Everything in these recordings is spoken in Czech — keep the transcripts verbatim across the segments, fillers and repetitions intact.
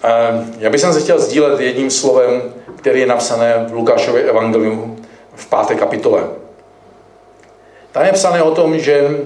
Já bych se chtěl sdílet jedním slovem, který je napsané v Lukášově evangeliu v páté kapitole. Tam je psané o tom, že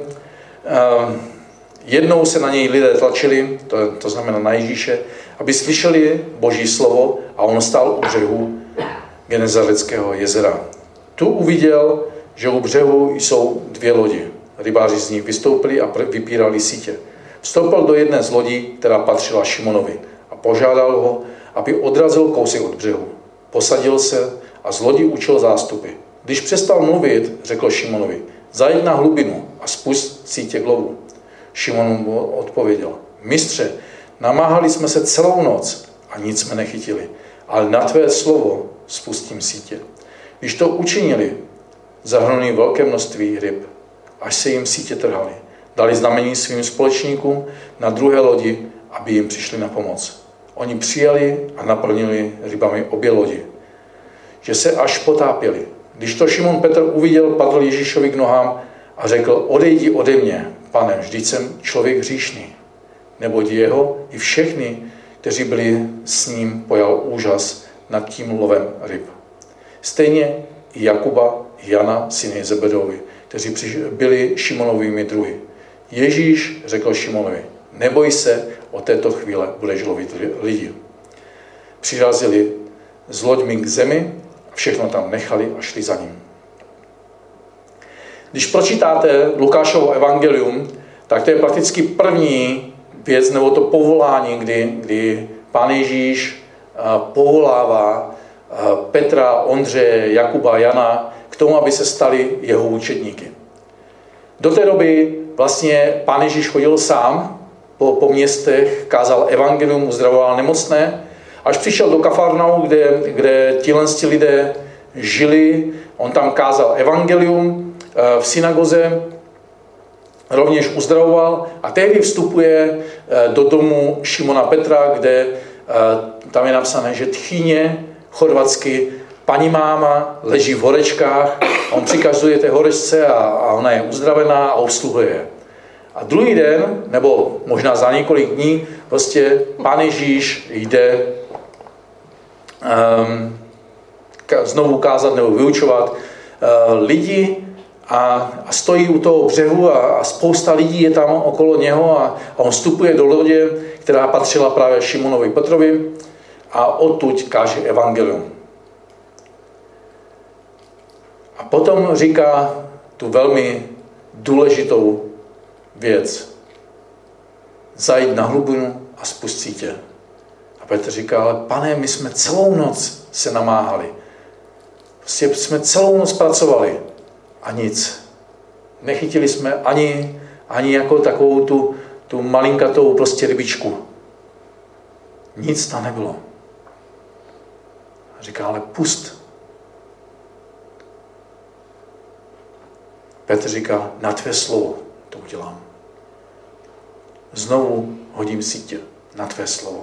jednou se na něj lidé tlačili, to, to znamená na Ježíše, aby slyšeli Boží slovo a on stál u břehu Genezareckého jezera. Tu uviděl, že u břehu jsou dvě lodi. Rybáři z nich vystoupili a vypírali sítě. Vstoupil do jedné z lodí, která patřila Šimonovi, a požádal ho, aby odrazil kousek od břehu. Posadil se a z lodi učil zástupy. Když přestal mluvit, řekl Šimonovi: zajď na hlubinu a spust sítě k lovu. Šimon mu odpověděl: mistře, namáhali jsme se celou noc a nic jsme nechytili, ale na tvé slovo spustím sítě. Když to učinili, zahrnuli velké množství ryb, až se jim sítě trhaly. Dali znamení svým společníkům na druhé lodi, aby jim přišli na pomoc. Oni přijali a naplnili rybami obě lodi, že se až potápěli. Když to Šimon Petr uviděl, padl Ježíšovi k nohám a řekl: odejdi ode mě, Pane, vždyť jsem člověk hříšný. Neboť jeho i všechny, kteří byli s ním, pojal úžas nad tím lovem ryb. Stejně i Jakuba, i Jana, syny Zebedovi, kteří byli Šimonovými druhy. Ježíš řekl Šimonovi: neboj se, od této chvíle budeš lovit lidi. Přirazili s loďmi k zemi a všechno tam nechali a šli za ním. Když pročítáte Lukášovo evangelium, tak to je prakticky první věc, nebo to povolání, kdy, kdy Pán Ježíš povolává Petra, Ondřeje, Jakuba, Jana k tomu, aby se stali jeho učedníky. Do té doby vlastně Pán Ježíš chodil sám po, po městech, kázal evangelium, uzdravoval nemocné, až přišel do Kafarnaum, kde, kde tihle lidé žili. On tam kázal evangelium v synagoze, rovněž uzdravoval a tehdy vstupuje do domu Šimona Petra, kde tam je napsané, že tchýně, chorvatsky, paní máma leží v horečkách, on přikazuje té horečce a, a ona je uzdravená a obsluhuje je. A druhý den, nebo možná za několik dní, prostě Pán Ježíš jde um, znovu kázat nebo vyučovat uh, lidi a, a stojí u toho břehu a, a spousta lidí je tam okolo něho a, a on vstupuje do lodě, která patřila právě Šimonovi Petrovi a odtud káže evangelium. A potom říká tu velmi důležitou věc. Zajít na hlubinu a spust sítě. A Petr říká: ale Pane, my jsme celou noc se namáhali. Prostě jsme celou noc pracovali a nic. Nechytili jsme ani, ani jako takovou tu, tu malinkatou prostě rybičku. Nic tam nebylo. A říká: ale pust. Petr říká: na tvé slovo to udělám. Znovu hodím sítě na tvé slovo.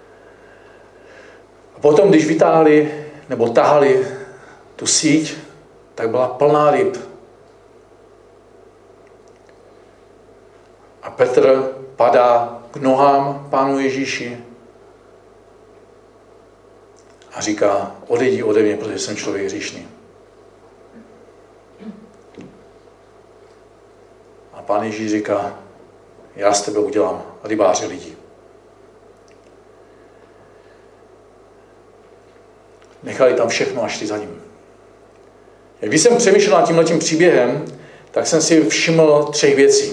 A potom, když vytáhli nebo tahali tu síť, tak byla plná ryb. A Petr padá k nohám Pánu Ježíši a říká: odejdi ode mě, protože jsem člověk hříšný. A Pán Ježíš říká: já z tebe udělám rybáře lidí. Nechali tam všechno a šli za ním. Když jsem přemýšlel nad tímhletím příběhem, tak jsem si všiml třech věcí.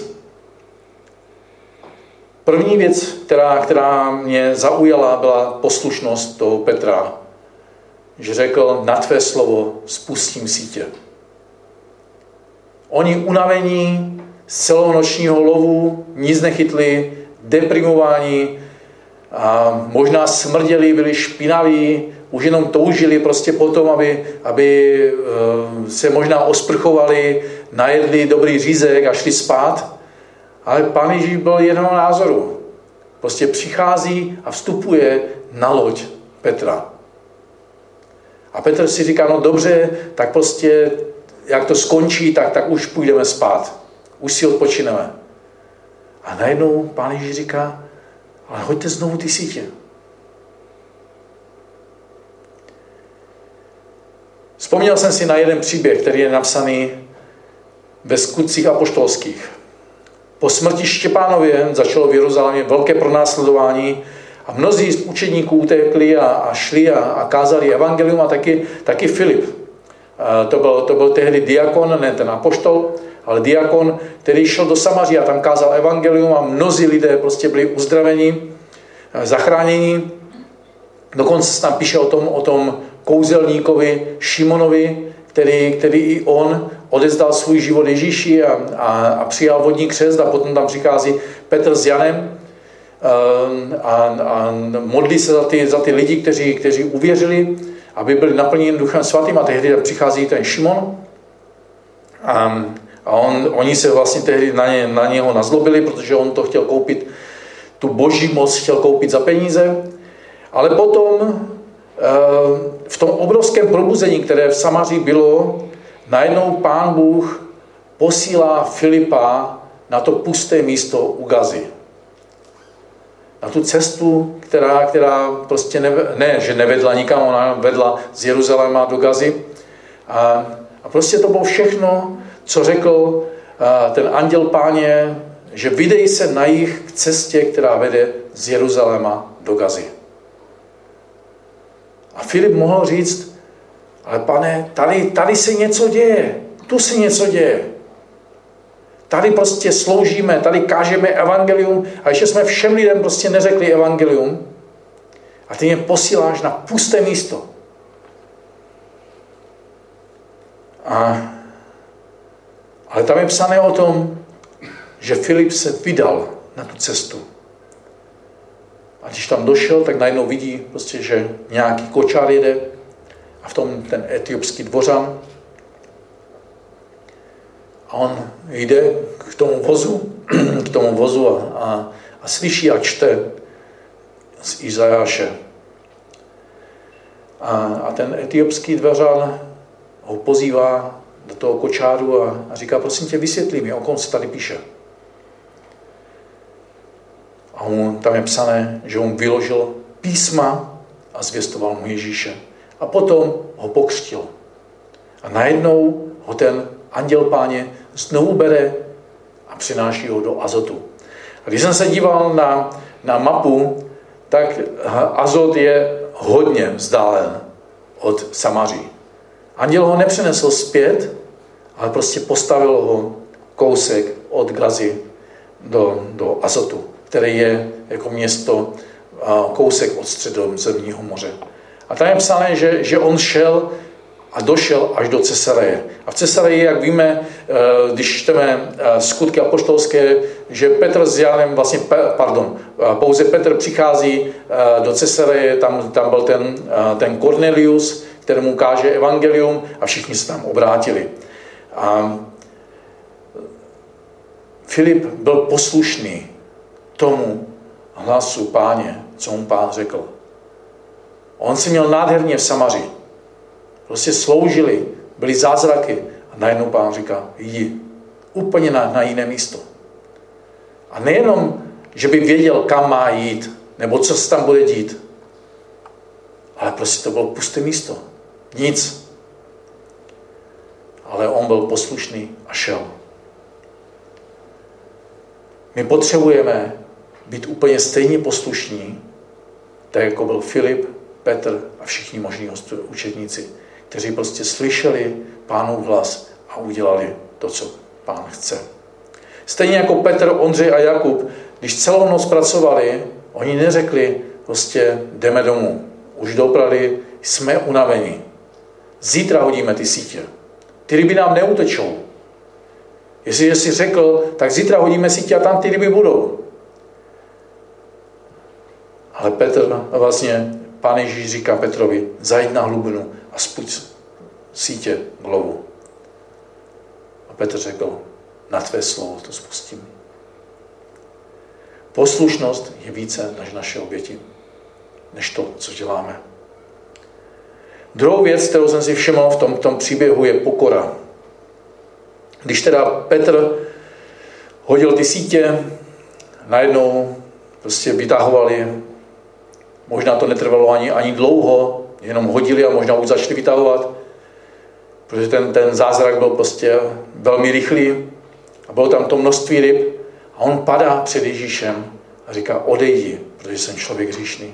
První věc, která, která mě zaujala, byla poslušnost toho Petra, že řekl: na tvé slovo spustím sítě. Oni unavení z celonočního lovu, nic nechytli, deprimováni, a možná smrděli, byli špinaví, už jenom toužili prostě potom, aby, aby se možná osprchovali, najedli dobrý řízek a šli spát. Ale Pán Ježíš byl jednoho názoru. Prostě přichází a vstupuje na loď Petra. A Petr si říká: no dobře, tak prostě jak to skončí, tak, tak už půjdeme spát. Už si odpočineme. A najednou Pán Ježíš říká: ale hoďte znovu ty sítě. Vzpomněl jsem si na jeden příběh, který je napsaný ve Skutcích apoštolských. Po smrti Štěpánově začalo v Jeruzalémě velké pronásledování a mnozí z učedníků utekli a, a šli a, a kázali evangelium a taky, taky Filip. A to, byl, to byl tehdy diakon, ne ten apoštol, ale diakon, který šel do Samaří a tam kázal evangelium a mnozí lidé prostě byli uzdraveni, zachráněni. Dokonce se tam píše o tom, o tom kouzelníkovi Šimonovi, který, který i on odezdal svůj život Ježíši a, a, a přijal vodní křest a potom tam přichází Petr s Janem a, a modlí se za ty, za ty lidi, kteří, kteří uvěřili, aby byli naplněni Duchem Svatým a tehdy přichází ten Šimon a, a on, oni se vlastně tehdy na, ně, na něho nazlobili, protože on to chtěl koupit, tu boží moc chtěl koupit za peníze, ale potom v tom obrovském probuzení, které v Samaří bylo, najednou Pán Bůh posílá Filipa na to pusté místo u Gazy. Na tu cestu, která, která prostě ne, ne, že nevedla nikam, ona vedla z Jeruzaléma do Gazy. A, a prostě to bylo všechno, co řekl a, ten anděl Páně, že vydej se na jih k cestě, která vede z Jeruzaléma do Gazy. A Filip mohl říct, ale pane, tady, tady se něco děje, tu se něco děje. Tady prostě sloužíme, tady kážeme evangelium a ještě jsme všem lidem prostě neřekli evangelium a ty mě posíláš na pusté místo. A, ale tam je psané o tom, že Filip se vydal na tu cestu. A když tam došel, tak najednou vidí, prostě, že nějaký kočár jede a v tom ten etiopský dvořan. A on jde k tomu vozu, k tomu vozu a, a, a slyší a čte z Izajáše. A, a ten etiopský dvořan ho pozývá do toho kočáru a, a říká, prosím tě, vysvětlí mi, o kom se tady píše. A on, tam je psané, že on vyložil písma a zvěstoval mu Ježíše. A potom ho pokřtil. A najednou ho ten anděl Páně znovu bere a přináší ho do Azotu. A když jsem se díval na, na mapu, tak Azot je hodně vzdálen od Samaří. Anděl ho nepřinesl zpět, ale prostě postavil ho kousek od Gazy do, do Azotu, které je jako město kousek od Středozemního moře. A tam je psané, že, že on šel a došel až do Cesareje. A v Cesareji, jak víme, když čteme skutky apoštolské, že Petr s Janem, vlastně, pardon, pouze Petr přichází do Cesareje, tam, tam byl ten, ten Cornelius, kterému káže evangelium a všichni se tam obrátili. A Filip byl poslušný tomu hlasu Páně, co mu Pán řekl. On si měl nádherně v Samaři. Prostě sloužili, byly zázraky a najednou Pán říká, jdi úplně na, na jiné místo. A nejenom, že by věděl, kam má jít, nebo co se tam bude dít, ale prostě to bylo pusté místo. Nic. Ale on byl poslušný a šel. My potřebujeme být úplně stejně poslušní, tak jako byl Filip, Petr a všichni možní učedníci, kteří prostě slyšeli Pánův hlas a udělali to, co Pán chce. Stejně jako Petr, Ondřej a Jakub, když celou noc pracovali, oni neřekli prostě jdeme domů. Už doprali, jsme unaveni. Zítra hodíme ty sítě. Ty ryby nám neutečou. Jestliže jsi řekl, tak zítra hodíme sítě a tam ty ryby budou. Ale Petr, vlastně Pán Ježíš říká Petrovi, zajď na hlubinu a spuď sítě k lovu. A Petr řekl, na tvé slovo to spustím. Poslušnost je více než naše oběti, než to, co děláme. Druhou věc, kterou jsem si všiml v tom, v tom příběhu, je pokora. Když teda Petr hodil ty sítě, najednou prostě vytahovali, možná to netrvalo ani, ani dlouho, jenom hodili a možná už začali vytahovat. protože ten, ten zázrak byl prostě velmi rychlý a bylo tam to množství ryb a on padá před Ježíšem a říká, odejdi, protože jsem člověk hříšný.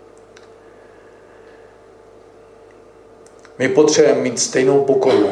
My potřebujeme mít stejnou pokoru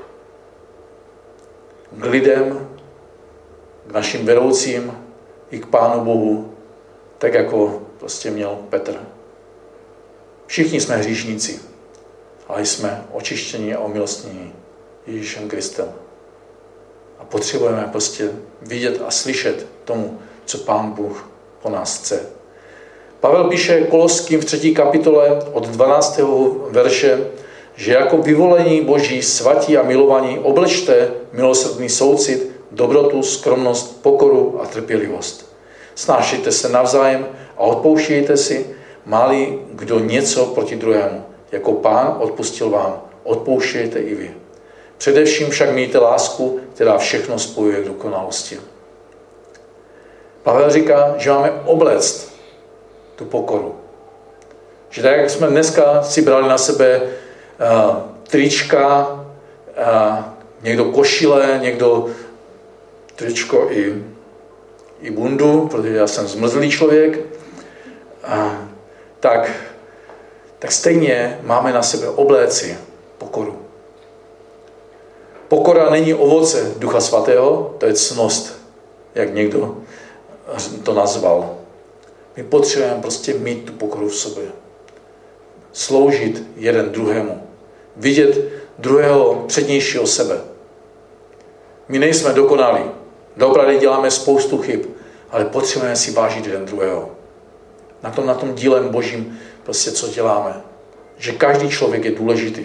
k lidem, k našim vedoucím i k Pánu Bohu, tak jako prostě měl Petr. Všichni jsme hříšníci, ale jsme očištěni a omilostněni Ježíšem Kristem. A potřebujeme prostě vidět a slyšet tomu, co Pán Bůh po nás chce. Pavel píše Koloským v třetí kapitole od dvanáctého verše, že jako vyvolení Boží, svatí a milovaní oblečte milosrdný soucit, dobrotu, skromnost, pokoru a trpělivost. Snášejte se navzájem a odpouštějte si, má-li kdo něco proti druhému. Jako Pán odpustil vám, odpouštějte i vy. Především však mějte lásku, která všechno spojuje k dokonalosti. Pavel říká, že máme obléct tu pokoru. Že tak, jak jsme dneska si brali na sebe uh, trička, uh, někdo košile, někdo tričko i, i bundu, protože já jsem zmrzlý člověk, uh, tak, tak stejně máme na sebe obléci pokoru. Pokora není ovoce Ducha Svatého, to je ctnost, jak někdo to nazval. My potřebujeme prostě mít tu pokoru v sobě. Sloužit jeden druhému. Vidět druhého přednějšího sebe. My nejsme dokonalí. Doopravdy děláme spoustu chyb, ale potřebujeme si vážit jeden druhého. Na tom, na tom dílem Božím prostě co děláme. Že každý člověk je důležitý.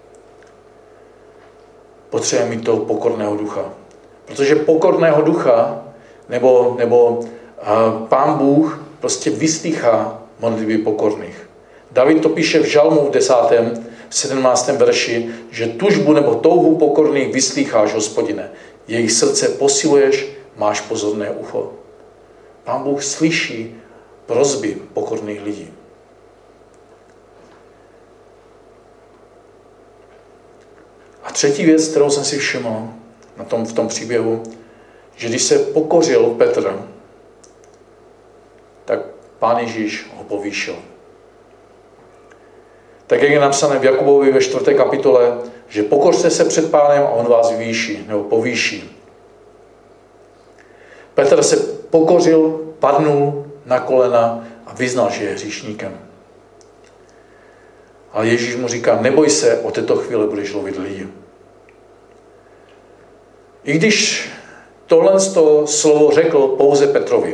Potřebujeme mít toho pokorného ducha. Protože pokorného ducha nebo, nebo uh, Pán Bůh prostě vyslýchá modlitby pokorných. David to píše v Žalmu v desátém, sedmnáctém verši, že tužbu nebo touhu pokorných vyslýcháš, Hospodine. Jejich srdce posiluješ, máš pozorné ucho. Pán Bůh slyší prosby pokorných lidí. A třetí věc, kterou jsem si všiml na tom, v tom příběhu, že když se pokořil Petr, tak Pán Ježíš ho povýšil. Tak jak je napsané v Jakubovi ve čtvrté kapitole, že pokořte se před Pánem a on vás vyvýší, nebo povýší. Petr se pokořil, padnul na kolena a vyznal, že je hříšníkem. Ale Ježíš mu říká, neboj se, od této chvíle budeš lovit lidi. I když tohle slovo řekl pouze Petrovi,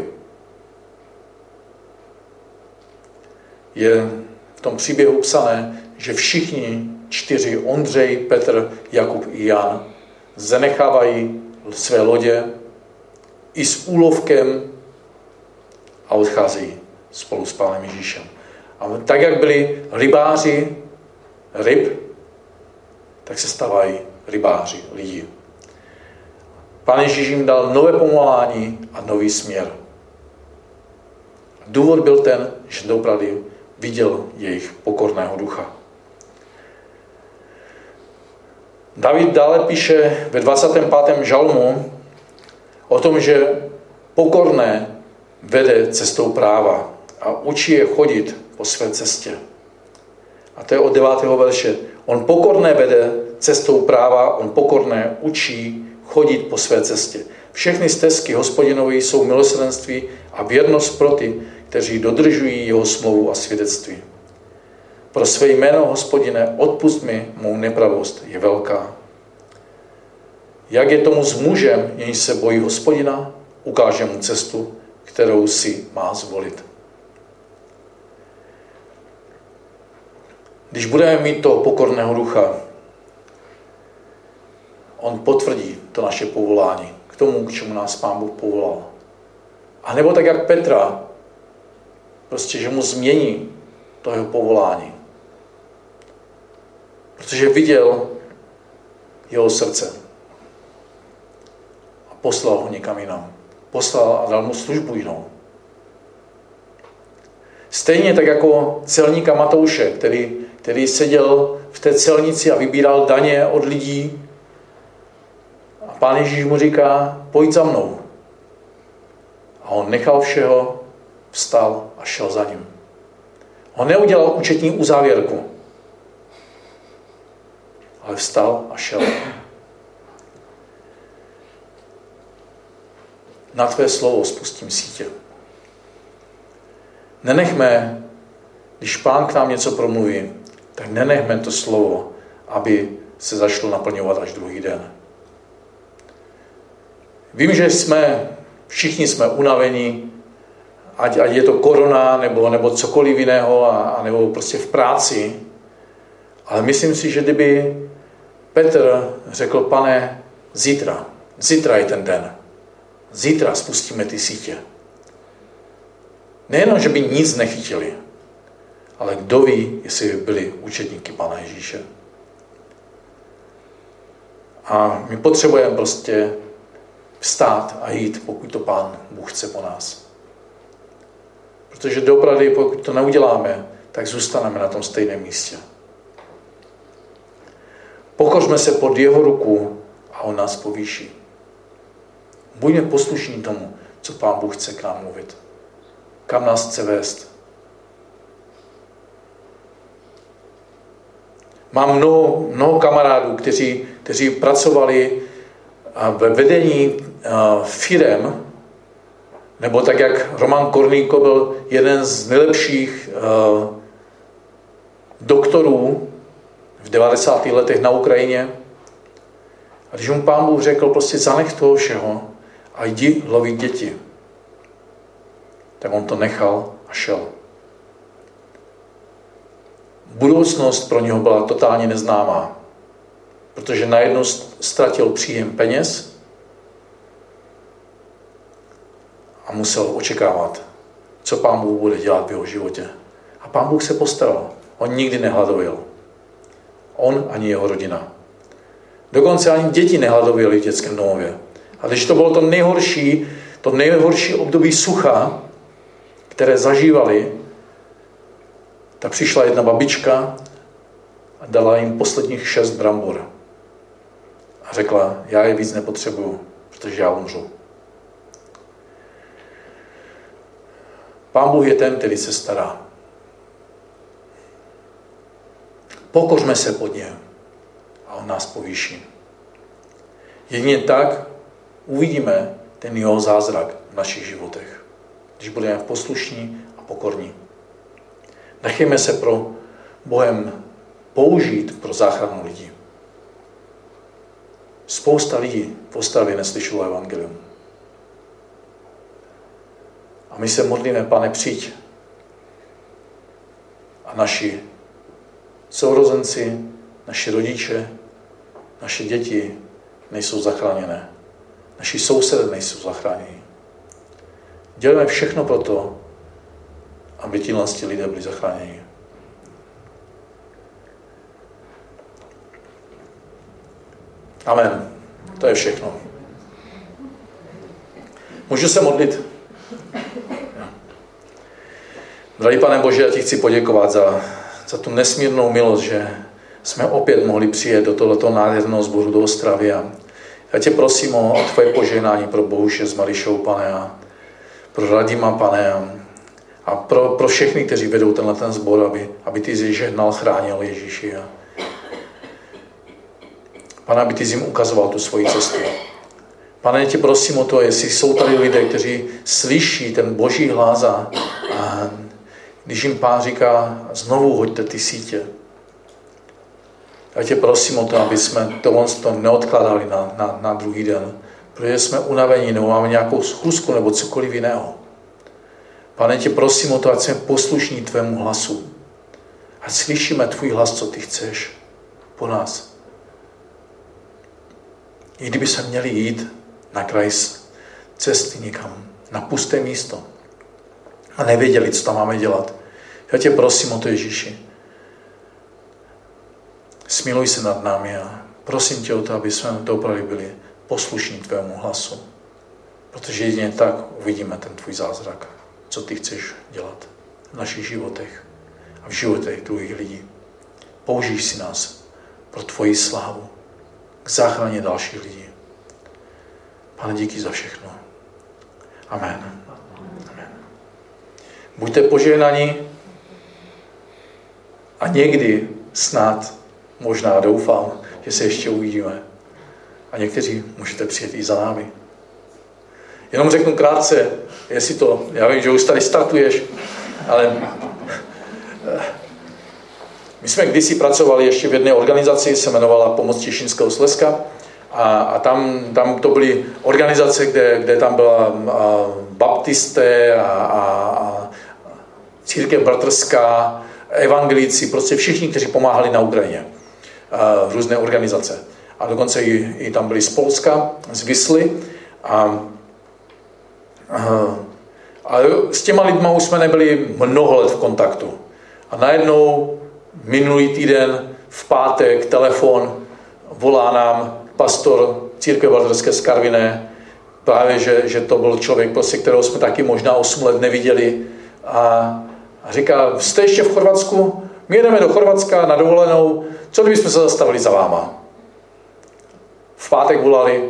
je v tom příběhu psané, že všichni čtyři, Ondřej, Petr, Jakub i Jan, zanechávají své lodě i s úlovkem a odcházejí spolu s Pánem Ježíšem. A tak, jak byli rybáři ryb, tak se stávají rybáři lidí. Pán Ježíš jim dal nové povolání a nový směr. Důvod byl ten, že doopravdy viděl jejich pokorného ducha. David dále píše ve dvacátém pátém žalmu o tom, že pokorné vede cestou práva a učí je chodit po své cestě. A to je od devátého verše. On pokorné vede cestou práva, on pokorné učí chodit po své cestě. Všechny stezky Hospodinovi jsou milosrdenství a věrnost pro ty, kteří dodržují jeho smlouvu a svědectví. Pro své jméno, Hospodine, odpusť mi mou nepravost, je velká. Jak je tomu s mužem, jenž se bojí Hospodina, ukáže mu cestu, kterou si má zvolit. Když budeme mít toho pokorného ducha, on potvrdí to naše povolání k tomu, k čemu nás Pán Bůh povolal. A nebo tak, jak Petra, prostě, že mu změní to jeho povolání. Protože viděl jeho srdce. A poslal ho někam jinam. Poslal a dal mu službu jinou. Stejně tak jako celníka Matouše, který, který seděl v té celnici a vybíral daně od lidí. A Pán Ježíš mu říká, pojď za mnou. A on nechal všeho, vstal a šel za ním. On neudělal účetní uzávěrku, ale vstal a šel. Na tvé slovo spustím sítě. Nenechme, když Pán k nám něco promluví, tak nenechme to slovo, aby se začalo naplňovat až druhý den. Vím, že jsme, všichni jsme unavení, ať, ať je to korona, nebo, nebo cokoliv jiného, a, a nebo prostě v práci, ale myslím si, že kdyby Petr řekl, Pane, zítra, zítra je ten den, zítra spustíme ty sítě. Nejenom, že by nic nechytili, ale kdo ví, jestli by byli učedníky Pána Ježíše. A my potřebujeme prostě vstát a jít, pokud to Pán Bůh chce po nás. Protože doopravdy, pokud to neuděláme, tak zůstaneme na tom stejném místě. Pokořme se pod jeho ruku a on nás povýší. Buďme poslušní tomu, co Pán Bůh chce k nám mluvit. Kam nás chce vést. Mám mnoho, mnoho kamarádů, kteří, kteří pracovali ve vedení firem, nebo tak, jak Roman Korníko byl jeden z nejlepších doktorů v devadesátých letech na Ukrajině. A když mu Pán Bůh řekl, prostě zanech toho všeho a jdi lovit děti, tak on to nechal a šel. Budoucnost pro něho byla totálně neznámá, protože najednou ztratil příjem peněz a musel očekávat, co Pán Bůh bude dělat v jeho životě. A Pán Bůh se postaral. On nikdy nehladověl. On ani jeho rodina. Dokonce ani děti nehladověly v dětském domově. A když to bylo to nejhorší, to nejhorší období sucha, které zažívali, tak přišla jedna babička a dala jim posledních šest brambor. A řekla, já je víc nepotřebuju, protože já umřu. Pán Bůh je ten, který se stará. Pokořme se pod něm a on nás povýší. Jedině tak uvidíme ten jeho zázrak v našich životech, když budeme poslušní a pokorní. Nechejme se pro Bohem použít pro záchranu lidí. Spousta lidí v Ostravě neslyšelo evangelium. A my se modlíme, Pane, přijď. A naši sourozenci, naši rodiče, naše děti nejsou zachráněné. Naši sousedé nejsou zachráněni. Děláme všechno pro to, aby tihle lidé byli zachráněni. Amen. To je všechno. Můžu se modlit? Drahý Pane Bože, já ti chci poděkovat za, za tu nesmírnou milost, že jsme opět mohli přijet do tohoto nádherného sboru do Ostravy. A já tě prosím o, o tvoje požehnání pro Bohuše s Marišou, Pane, a pro Radima, Pane, a, a pro, pro všechny, kteří vedou tenhle ten sbor, aby, aby ty jsi žehnal, chránil, Ježíši. A Pane, aby ty jsi jim ukazoval tu svoji cestu. Pane, já tě prosím o to, jestli jsou tady lidé, kteří slyší ten boží hlas a, a když jim Pán říká, znovu hoďte ty sítě. Já tě prosím o to, aby jsme to, to neodkládali na, na, na druhý den, protože jsme unavení, nebo máme nějakou schůzku, nebo cokoliv jiného. Pane, tě prosím o to, ať jsme poslušní tvému hlasu. Ať slyšíme tvůj hlas, co ty chceš po nás. I kdyby se měli jít na kraj cesty někam, na pusté místo a nevěděli, co tam máme dělat. Já tě prosím o to, Ježíši. Smiluj se nad námi a prosím tě o to, aby jsme opravdu byli poslušní tvému hlasu. Protože jedině tak uvidíme ten tvůj zázrak, co ty chceš dělat v našich životech a v životech druhých lidí. použij si nás pro tvoji slávu, k záchraně dalších lidí. Pane, díky za všechno. Amen. Amen. Buďte požehnaní a někdy snad, možná doufám, že se ještě uvidíme. A někteří můžete přijet i za námi. Jenom řeknu krátce, jestli to, já vím, že už tady startuješ, ale my jsme kdysi pracovali ještě v jedné organizaci, se jmenovala Pomoc Těšínského Slezska a, a tam, tam to byly organizace, kde, kde tam byla a, baptisté a, a, a církev bratrská, evangelíci, prostě všichni, kteří pomáhali na Ukrajině, a, různé organizace. A dokonce i, i tam byli z Polska, z Visly. A, a, a s těma lidma už jsme nebyli mnoho let v kontaktu. A najednou minulý týden v pátek telefon volá nám pastor církve bratrské z Karviné, právě, že, že to byl člověk, prostě, kterého jsme taky možná osm let neviděli. A, a říká, jste ještě v Chorvatsku? My jedeme do Chorvatska na dovolenou, co kdybychom se zastavili za váma? V pátek volali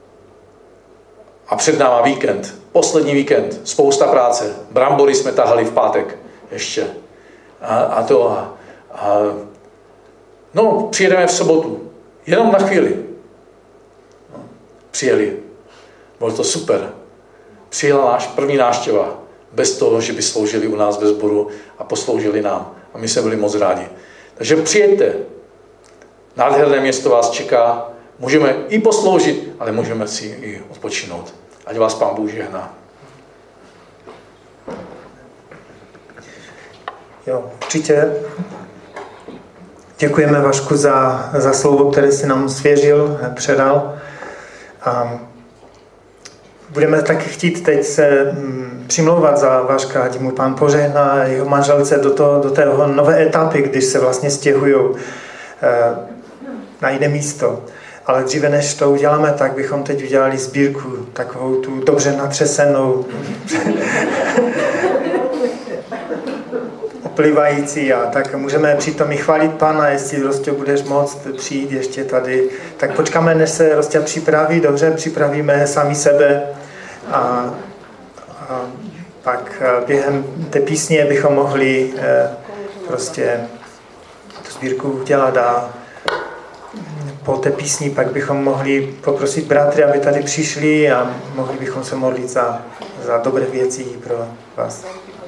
a před náma víkend, poslední víkend, spousta práce. Brambory jsme tahali v pátek ještě. A, a to a, a no, přijedeme v sobotu. Jenom na chvíli. No, přijeli. Bylo to super. Přijela náš první návštěva. Bez toho, že by sloužili u nás ve sboru a posloužili nám. A my jsme byli moc rádi. Takže přijďte. Nádherné město vás čeká. Můžeme i posloužit, ale můžeme si i odpočinout. Ať vás Pán Bůh žehná. Jo, určitě. Děkujeme, Vašku, za, za slovo, které jsi nám svěřil, předal. A budeme taky chtít teď se přimlouvat za Vaška, ať mu Pán požehná jeho manželce do, to, do tého nové etapy, když se vlastně stěhují na jiné místo. Ale dříve, než to uděláme, tak bychom teď udělali sbírku, takovou tu dobře natřesenou, oplivající, a tak můžeme přitom i chválit Pána, jestli Rostě budeš moct přijít ještě tady. Tak počkáme, než se Rostě připraví, dobře, připravíme sami sebe a, a pak během té písně bychom mohli eh, prostě tu sbírku udělat a po té písni pak bychom mohli poprosit bratry, aby tady přišli a mohli bychom se modlit za, za dobré věci pro vás.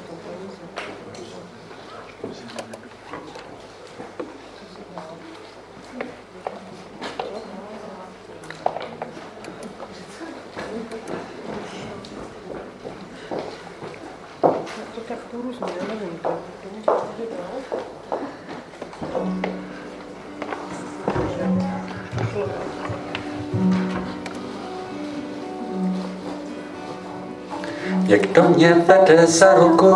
Někdo mě vede za ruku,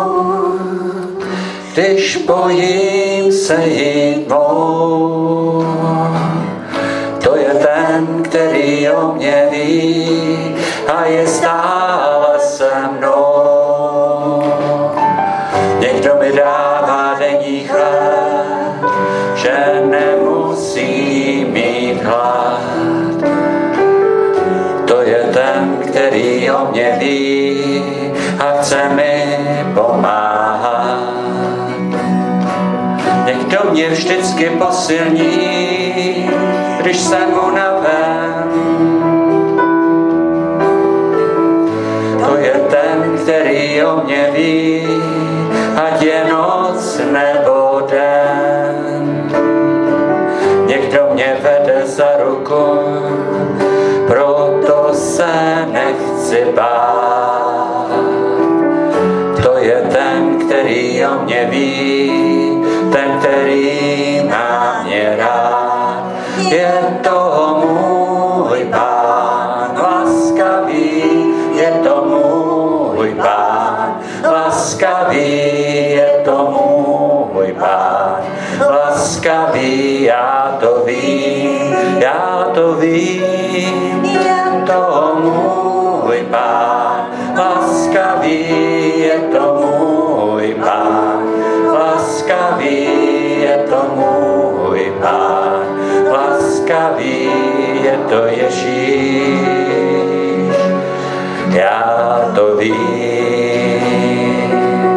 když bojím se jít mou. To je ten, který o mě ví a je stále se mnou. Někdo mi dává denní chleb, že nemusím mít hlad. To je ten, který o mě ví a chce mi pomáhat. Někdo mě vždycky posilní, když jsem unaven. To je ten, který o mě ví, ať je noc nebo den. Někdo mě vede za ruku, proto se nechci bát. To je ten, který o mě ví, ten, který má mě rád. Je to můj Pán laskavý, je to můj Pán laskavý, je to můj Pán laskavý, já to vím, já to vím, je to můj Pán laskavý, je to můj Pán laskavý, je to můj laskavý, je to Ježíš, já to vím.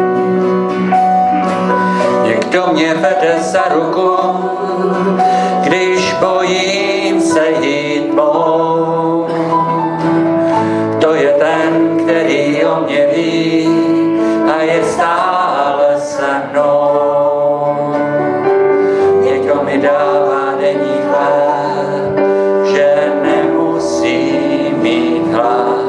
Někdo mě vede za ruku, když bojím se jít mou. To je ten, který o mě ví a je stále se mnou. Někdo mi dává denní chléb, že nemusím mít hlad.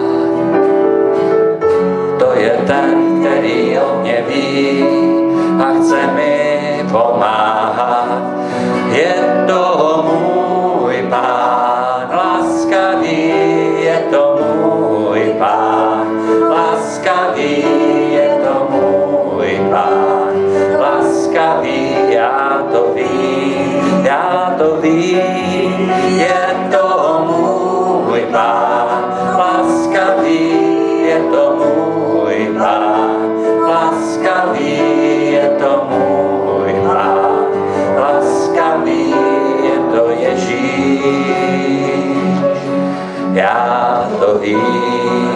To je ten, který o mě ví a chce mi pomáhat. Je to můj Pán, laskavý, je to můj Pán, laskavý, je to můj Pán, laskavý, já to vím, já to vím, je to můj Pán, laskavý, je to můj Pán, laskavý, je to můj Pán, laskavý, je to Ježíš, já to vím.